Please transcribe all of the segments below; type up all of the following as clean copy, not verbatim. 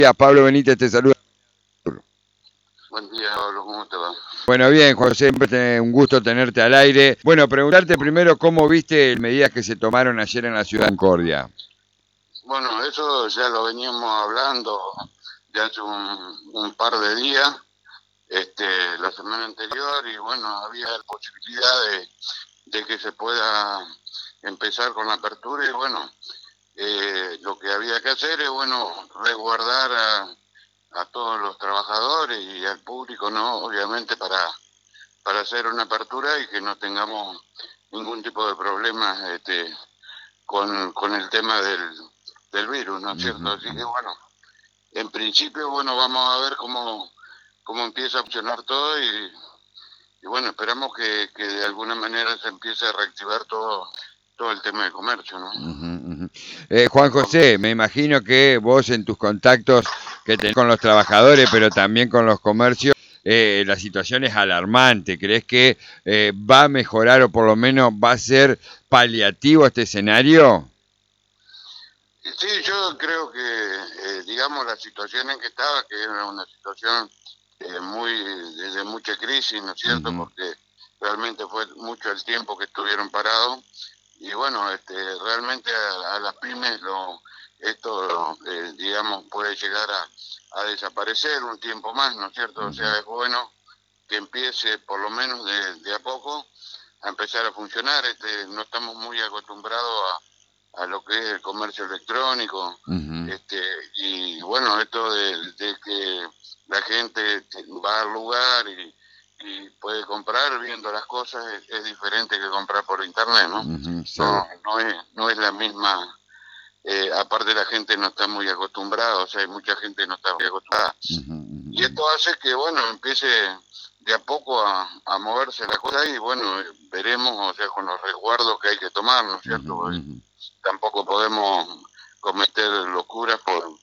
días, Pablo Benítez te saluda. Buen día, Pablo, ¿cómo te va? Bueno, bien, José, siempre un gusto tenerte al aire. Bueno, preguntarte primero cómo viste las medidas que se tomaron ayer en la ciudad de Concordia. Bueno, eso ya lo veníamos hablando ya hace un par de días, la semana anterior, y bueno, había posibilidad de que se pueda empezar con la apertura, y bueno, lo que había que hacer es, bueno, resguardar a todos los trabajadores y al público, ¿no? Obviamente para hacer una apertura y que no tengamos ningún tipo de problemas, con el tema del virus, ¿no es cierto? Así que bueno, en principio, bueno, vamos a ver cómo empieza a funcionar todo y bueno, esperamos que de alguna manera se empiece a reactivar todo el tema de comercio, ¿no? Juan José, me imagino que vos en tus contactos que tenés con los trabajadores, pero también con los comercios, la situación es alarmante. ¿Crees que va a mejorar o por lo menos va a ser paliativo este escenario? Sí, yo creo que, digamos, la situación en que estaba, que era una situación de mucha crisis, ¿no es cierto? Ujú. Porque realmente fue mucho el tiempo que estuvieron parados y bueno, realmente a las pymes esto, digamos, puede llegar a desaparecer un tiempo más, ¿no es cierto? O sea, es bueno que empiece por lo menos de a poco a empezar a funcionar. No estamos muy acostumbrados a lo que es el comercio electrónico, Ujú. y bueno, esto de que la gente va al lugar y puede comprar viendo las cosas es diferente que comprar por internet, ¿no? Ujú, seguro. No es la misma, aparte la gente no está muy acostumbrada, o sea, hay mucha gente que no está muy acostumbrada. Ujú, Y ujú, esto hace que, bueno, empiece de a poco a moverse la cosa y, bueno, veremos, o sea, con los resguardos que hay que tomar, ¿no es ujú, cierto? Porque ujú, tampoco podemos cometer locuras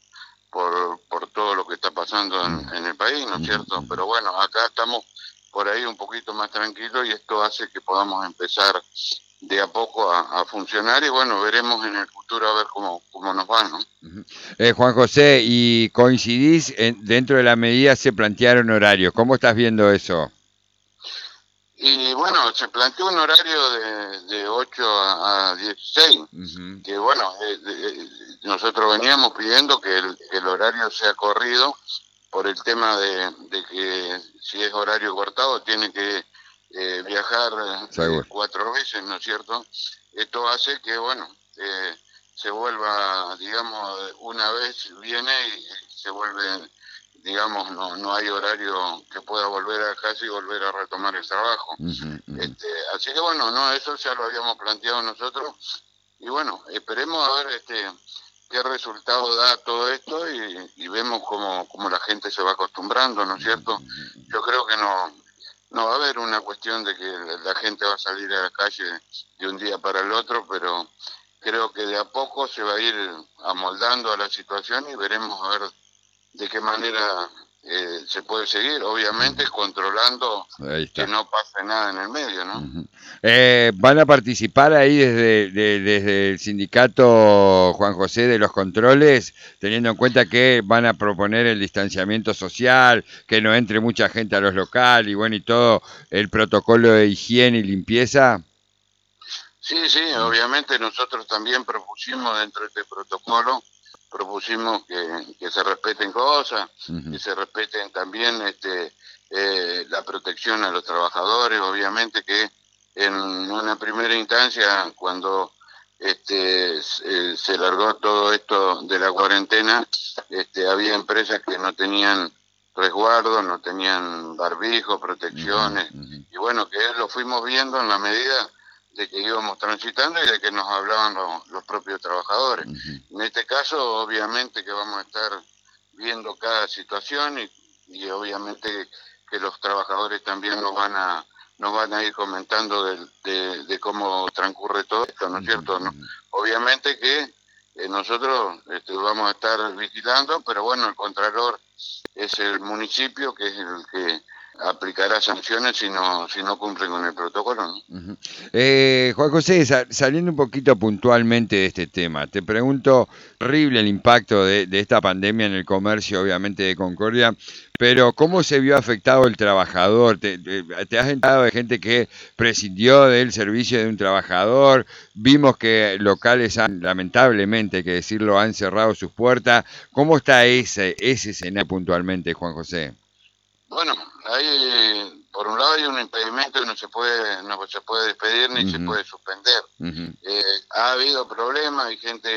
por todo lo que está pasando en el país, ¿no es ujú, cierto? ujú. Pero bueno, acá estamos por ahí un poquito más tranquilos y esto hace que podamos empezar de a poco a funcionar y bueno, veremos en el futuro a ver cómo nos va, ¿no? Ujú. Juan José, ¿y coincidís dentro de la medida se plantearon horarios? ¿Cómo estás viendo eso? Y bueno, se planteó un horario de 8 a 16, Ujú, que bueno, nosotros veníamos pidiendo que el horario sea corrido por el tema de que si es horario cortado tiene que viajar seguro. 4 veces, ¿no es cierto? Esto hace que, bueno, se vuelva, digamos, una vez viene y se vuelve, digamos, no hay horario que pueda volver a casa y volver a retomar el trabajo. Ujú, ujú. Así que bueno, no, eso ya lo habíamos planteado nosotros y bueno, esperemos a ver qué resultado da todo esto y vemos cómo la gente se va acostumbrando, ¿no es cierto? Yo creo que no va a haber una cuestión de que la gente va a salir a la calle de un día para el otro, pero creo que de a poco se va a ir amoldando a la situación y veremos a ver de qué manera se puede seguir, obviamente controlando Ahí que está. no pase nada en el medio, ¿no? Ujú. ¿Van a participar ahí desde el sindicato Juan José de los controles, teniendo en cuenta que van a proponer el distanciamiento social, que no entre mucha gente a los locales y bueno, y todo el protocolo de higiene y limpieza? Sí, sí, obviamente nosotros también propusimos dentro de este protocolo, propusimos que se respeten cosas, que Ujú, se respeten también la protección a los trabajadores, obviamente que en una primera instancia, cuando se largó todo esto de la cuarentena, había empresas que no tenían resguardo, no tenían barbijo, ujú, protecciones, ujú, y bueno, que lo fuimos viendo en la medida de que íbamos transitando y de que nos hablaban los propios trabajadores. ujú, En este caso, obviamente que vamos a estar viendo cada situación y obviamente que los trabajadores también nos van a ir comentando de cómo transcurre todo esto, ¿no es ujú, cierto? ¿No? ujú. Obviamente que nosotros vamos a estar vigilando, pero bueno, el Contralor es el municipio que es el que aplicará sanciones si no cumplen con el protocolo, ¿no? Ujú. Juan José, saliendo un poquito puntualmente de este tema, te pregunto, horrible el impacto de esta pandemia en el comercio, obviamente de Concordia, pero ¿cómo se vio afectado el trabajador? ¿Te has enterado de gente que prescindió del servicio de un trabajador? Vimos que locales han, lamentablemente, hay que decirlo, han cerrado sus puertas. ¿Cómo está ese escenario puntualmente, Juan José? Bueno, hay, por un lado hay un impedimento que no se puede despedir ni se Ujú, puede suspender. ujú, Ha habido problemas, hay gente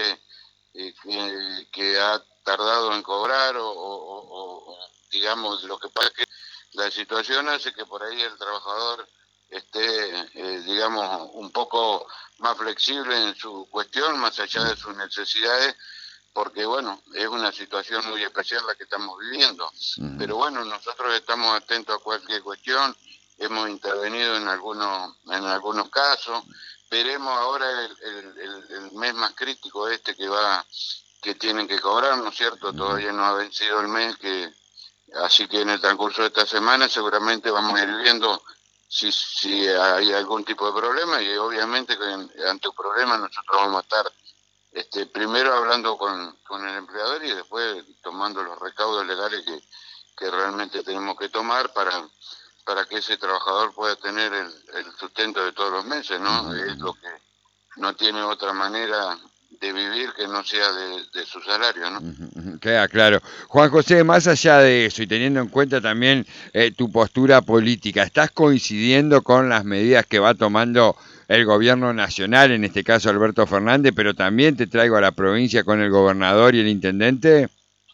que ha tardado en cobrar digamos, lo que pasa es que la situación hace que por ahí el trabajador esté, digamos, un poco más flexible en su cuestión, más allá de sus necesidades, porque bueno, es una situación muy especial la que estamos viviendo. ujú. Pero bueno, nosotros estamos atentos a cualquier cuestión, hemos intervenido en algunos casos, veremos ahora el mes más crítico este que tienen que cobrar, ¿no es cierto? Ujú. Todavía no ha vencido el mes, así que en el transcurso de esta semana seguramente vamos a ir viendo si hay algún tipo de problema y obviamente que ante un problema nosotros vamos a estar primero hablando con el empleador y después tomando los recaudos legales que realmente tenemos que tomar para que ese trabajador pueda tener el sustento de todos los meses, ¿no? Ujú, Es ujú, lo que no tiene otra manera de vivir que no sea de su salario, ¿no? ujú, ujú. Queda claro. Juan José, más allá de eso y teniendo en cuenta también tu postura política, ¿estás coincidiendo con las medidas que va tomando el gobierno nacional, en este caso Alberto Fernández, pero también te traigo a la provincia con el gobernador y el intendente?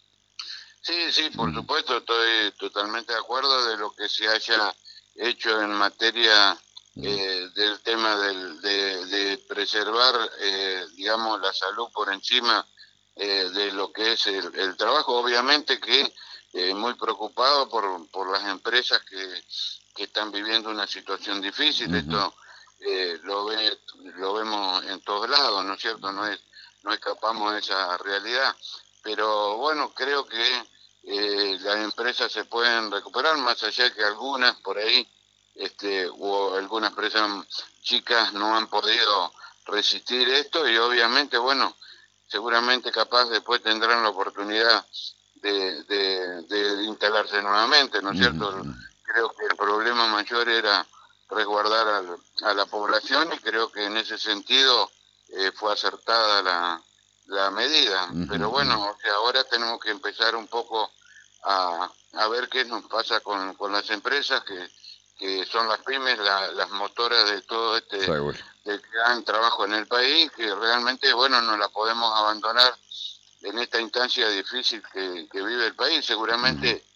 Sí, sí, por Ujú, supuesto, estoy totalmente de acuerdo de lo que se haya hecho en materia ujú, del tema de preservar, digamos, la salud por encima de lo que es el trabajo. Obviamente que muy preocupado por las empresas que están viviendo una situación difícil. ujú, Esto eh, lo, ve, lo vemos en todos lados, ¿no es cierto? No escapamos de esa realidad. Pero bueno, creo que las empresas se pueden recuperar, más allá que algunas por ahí, o algunas empresas chicas no han podido resistir esto y obviamente, bueno, seguramente capaz después tendrán la oportunidad de instalarse nuevamente, ¿no es ujú, cierto? Creo que el problema mayor era resguardar a la población y creo que en ese sentido fue acertada la medida. ujú, Pero ujú, bueno, o sea, ahora tenemos que empezar un poco a ver qué nos pasa con las empresas que son las pymes, las motoras de todo seguro. del gran trabajo en el país, que realmente, bueno, no la podemos abandonar en esta instancia difícil que vive el país. Ujú, Seguramente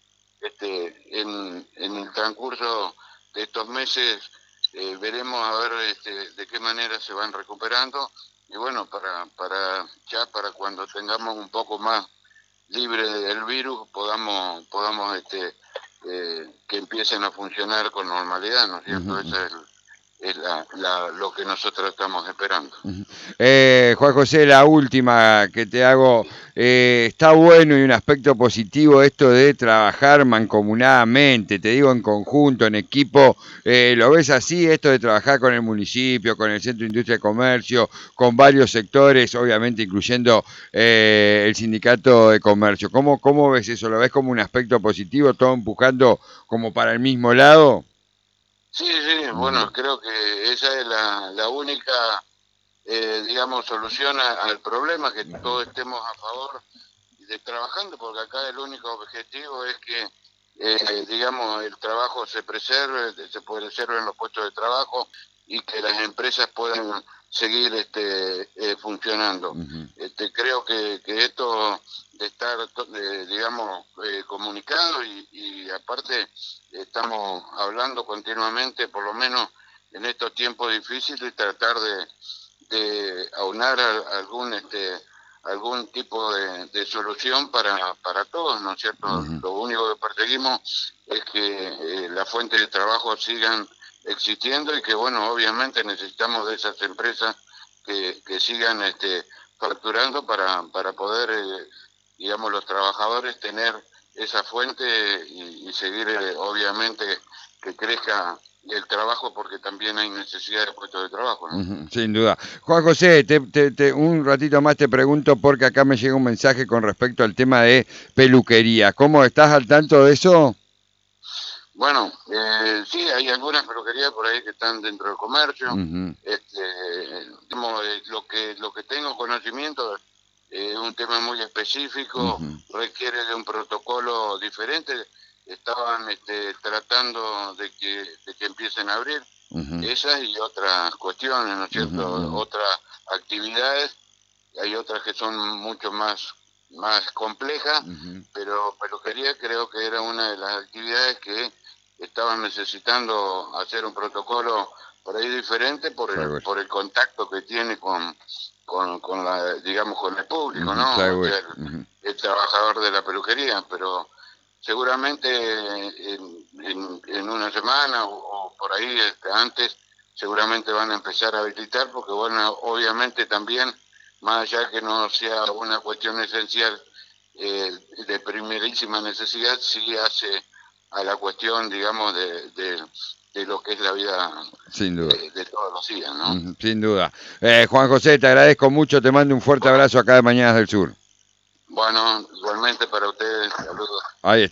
en el transcurso de estos meses veremos a ver de qué manera se van recuperando y bueno, para cuando tengamos un poco más libre del virus podamos que empiecen a funcionar con normalidad, ¿no es ujú, cierto? ujú. Esa es lo que nosotros estamos esperando. Ujú. Juan José, la última que te hago, está bueno y un aspecto positivo esto de trabajar mancomunadamente, te digo en conjunto, en equipo, ¿lo ves así esto de trabajar con el municipio, con el Centro de Industria y Comercio, con varios sectores, obviamente incluyendo el sindicato de comercio? ¿Cómo ves eso? ¿Lo ves como un aspecto positivo, todo empujando como para el mismo lado? Sí, sí, Ujú, bueno, creo que esa es la única, digamos, solución al problema, que todos estemos a favor de trabajando, porque acá el único objetivo es que, digamos, el trabajo se preserve, se preserven los puestos de trabajo y que las empresas puedan seguir funcionando. ujú, Creo que esto de estar, digamos, comunicado y aparte estamos hablando continuamente, por lo menos en estos tiempos difíciles, tratar de aunar algún tipo de solución para todos, ¿no es cierto? ujú, Lo único que perseguimos es que las fuentes de trabajo sigan existiendo y que, bueno, obviamente necesitamos de esas empresas que sigan facturando para poder, digamos, los trabajadores tener esa fuente y seguir, obviamente, que crezca el trabajo, porque también hay necesidad de puestos de trabajo, ¿no? Sin duda. Juan José, un ratito más te pregunto porque acá me llega un mensaje con respecto al tema de peluquería. ¿Cómo estás al tanto de eso? Bueno, sí, hay algunas peluquerías por ahí que están dentro del comercio. Ujú, Digamos, lo que tengo conocimiento es un tema muy específico, ujú, requiere de un protocolo diferente. Estaban tratando de que empiecen a abrir ujú, esas y otras cuestiones, ¿no es ujú, cierto? ujú, Otras actividades. Hay otras que son mucho más complejas, ujú. pero peluquería creo que era una de las actividades que estaban necesitando hacer un protocolo por ahí diferente por el, Seguro. por el contacto que tiene con la, digamos, con el público, Ujú, ¿no? O seguro. sea, Ujú. el trabajador de la peluquería, pero seguramente en una semana o por ahí antes seguramente van a empezar a habilitar, porque bueno, obviamente también, más allá que no sea una cuestión esencial, de primerísima necesidad, sí hace a la cuestión, digamos, de lo que es la vida Sin duda. de todos los días, ¿no? Ujú, sin duda. Juan José, te agradezco mucho, te mando un fuerte Bueno, abrazo acá de Mañanas del Sur. bueno, igualmente para ustedes, saludos. Ahí está.